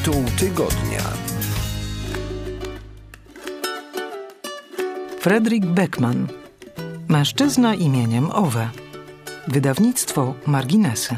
Tytuł tygodnia. Fredrik Beckman. Mężczyzna imieniem Owe. Wydawnictwo Marginesy.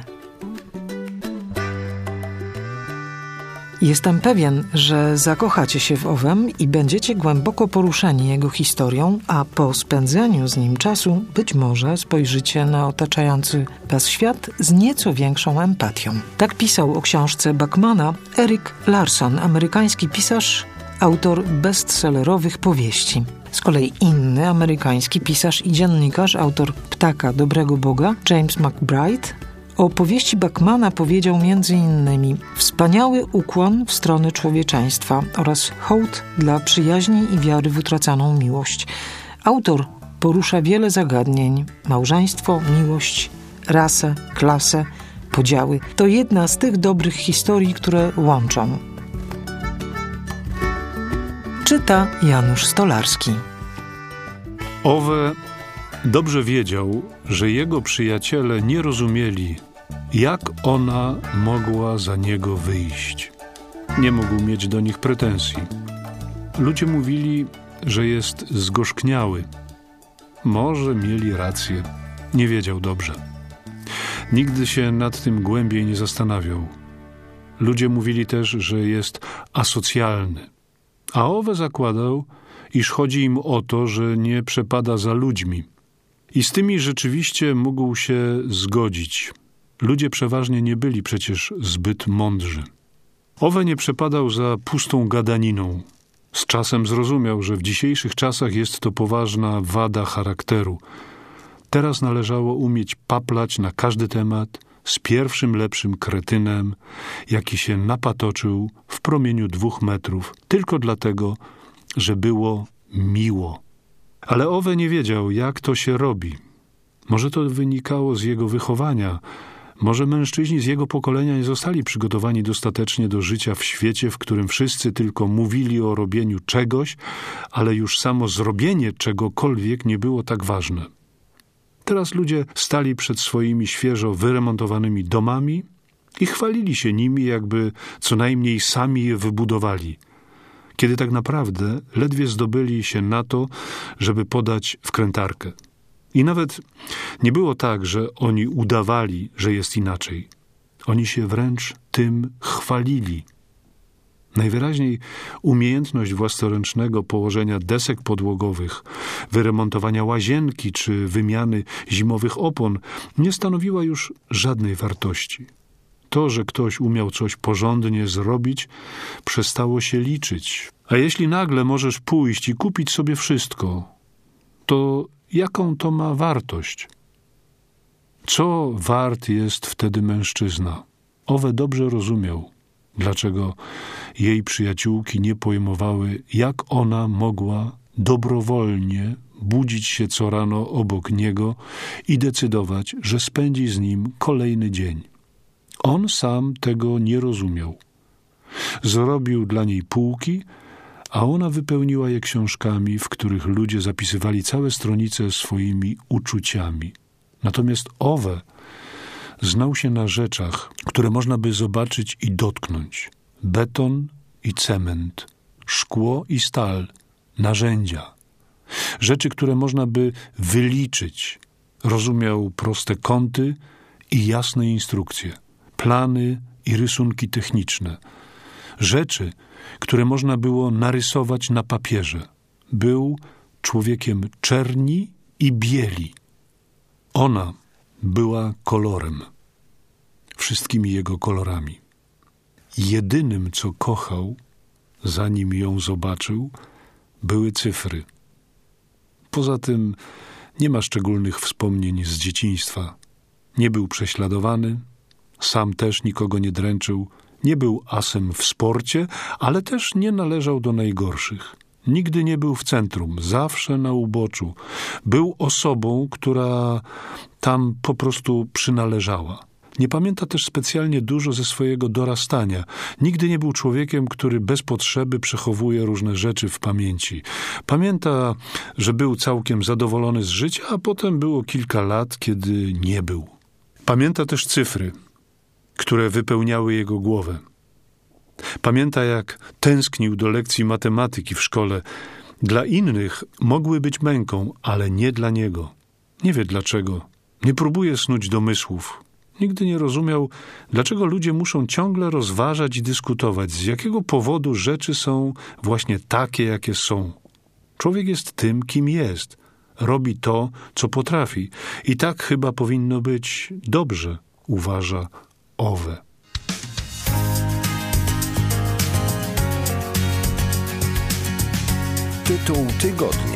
Jestem pewien, że zakochacie się w Owem i będziecie głęboko poruszeni jego historią, a po spędzeniu z nim czasu być może spojrzycie na otaczający was świat z nieco większą empatią. Tak pisał o książce Beckmana Erik Larson, amerykański pisarz, autor bestsellerowych powieści. Z kolei inny amerykański pisarz i dziennikarz, autor Ptaka Dobrego Boga, James McBride, o powieści Beckmana powiedział m.in. wspaniały ukłon w stronę człowieczeństwa oraz hołd dla przyjaźni i wiary w utraconą miłość. Autor porusza wiele zagadnień: małżeństwo, miłość, rasę, klasę, podziały. To jedna z tych dobrych historii, które łączą. Czyta Janusz Stolarski. Owe dobrze wiedział, że jego przyjaciele nie rozumieli, jak ona mogła za niego wyjść. Nie mógł mieć do nich pretensji. Ludzie mówili, że jest zgorzkniały. Może mieli rację. Nie wiedział dobrze. Nigdy się nad tym głębiej nie zastanawiał. Ludzie mówili też, że jest asocjalny. A Owe zakładał, iż chodzi im o to, że nie przepada za ludźmi. I z tymi rzeczywiście mógł się zgodzić. Ludzie przeważnie nie byli przecież zbyt mądrzy. Owe nie przepadał za pustą gadaniną. Z czasem zrozumiał, że w dzisiejszych czasach jest to poważna wada charakteru. Teraz należało umieć paplać na każdy temat z pierwszym lepszym kretynem, jaki się napatoczył w promieniu 2 metrów, tylko dlatego, że było miło. Ale Owe nie wiedział, jak to się robi. Może to wynikało z jego wychowania. Może mężczyźni z jego pokolenia nie zostali przygotowani dostatecznie do życia w świecie, w którym wszyscy tylko mówili o robieniu czegoś, ale już samo zrobienie czegokolwiek nie było tak ważne. Teraz ludzie stali przed swoimi świeżo wyremontowanymi domami i chwalili się nimi, jakby co najmniej sami je wybudowali, kiedy tak naprawdę ledwie zdobyli się na to, żeby podać wkrętarkę. I nawet nie było tak, że oni udawali, że jest inaczej. Oni się wręcz tym chwalili. Najwyraźniej umiejętność własnoręcznego położenia desek podłogowych, wyremontowania łazienki czy wymiany zimowych opon nie stanowiła już żadnej wartości. To, że ktoś umiał coś porządnie zrobić, przestało się liczyć. A jeśli nagle możesz pójść i kupić sobie wszystko, to jaką to ma wartość? Co wart jest wtedy mężczyzna? Owe dobrze rozumiał, dlaczego jej przyjaciółki nie pojmowały, jak ona mogła dobrowolnie budzić się co rano obok niego i decydować, że spędzi z nim kolejny dzień. On sam tego nie rozumiał. Zrobił dla niej półki, a ona wypełniła je książkami, w których ludzie zapisywali całe stronice swoimi uczuciami. Natomiast Owe znał się na rzeczach, które można by zobaczyć i dotknąć. Beton i cement, szkło i stal, narzędzia. Rzeczy, które można by wyliczyć. Rozumiał proste kąty i jasne instrukcje, plany i rysunki techniczne. Rzeczy, które można było narysować na papierze. Był człowiekiem czerni i bieli. Ona była kolorem. Wszystkimi jego kolorami. Jedynym, co kochał, zanim ją zobaczył, były cyfry. Poza tym nie ma szczególnych wspomnień z dzieciństwa. Nie był prześladowany, sam też nikogo nie dręczył, nie był asem w sporcie, ale też nie należał do najgorszych. Nigdy nie był w centrum, zawsze na uboczu. Był osobą, która tam po prostu przynależała. Nie pamięta też specjalnie dużo ze swojego dorastania. Nigdy nie był człowiekiem, który bez potrzeby przechowuje różne rzeczy w pamięci. Pamięta, że był całkiem zadowolony z życia, a potem było kilka lat, kiedy nie był. Pamięta też cyfry, które wypełniały jego głowę. Pamięta, jak tęsknił do lekcji matematyki w szkole. Dla innych mogły być męką, ale nie dla niego. Nie wie dlaczego. Nie próbuje snuć domysłów. Nigdy nie rozumiał, dlaczego ludzie muszą ciągle rozważać i dyskutować, z jakiego powodu rzeczy są właśnie takie, jakie są. Człowiek jest tym, kim jest. Robi to, co potrafi. I tak chyba powinno być dobrze, uważa Owe. Tytuł tygodnia.